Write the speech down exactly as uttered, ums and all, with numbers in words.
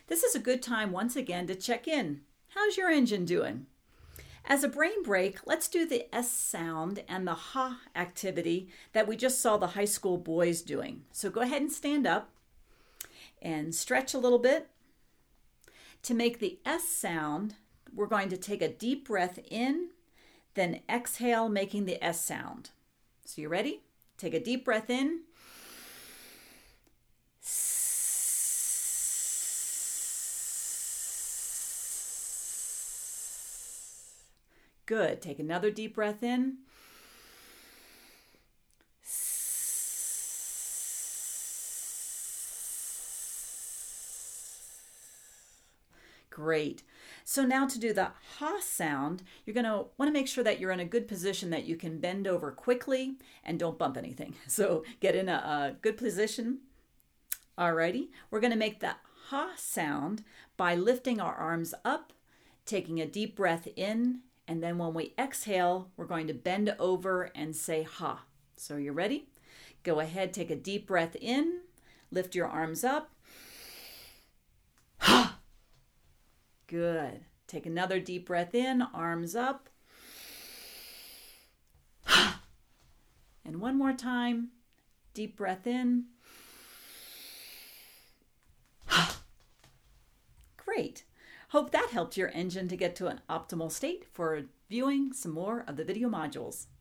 This is a good time once again to check in. How's your engine doing? As a brain break, let's do the S sound and the ha activity that we just saw the high school boys doing. So go ahead and stand up and stretch a little bit. To make the S sound, we're going to take a deep breath in, then exhale, making the S sound. So you ready? Take a deep breath in. Good. Take another deep breath in. Great. So now to do the ha sound, you're going to want to make sure that you're in a good position that you can bend over quickly and don't bump anything. So get in a, a good position. Alrighty. We're going to make the ha sound by lifting our arms up, taking a deep breath in, and then when we exhale, we're going to bend over and say ha. So you're ready? Go ahead, take a deep breath in, lift your arms up. Ha! Good. Take another deep breath in, arms up. Ha! And one more time, deep breath in. Ha! Great. Hope that helped your engine to get to an optimal state for viewing some more of the video modules.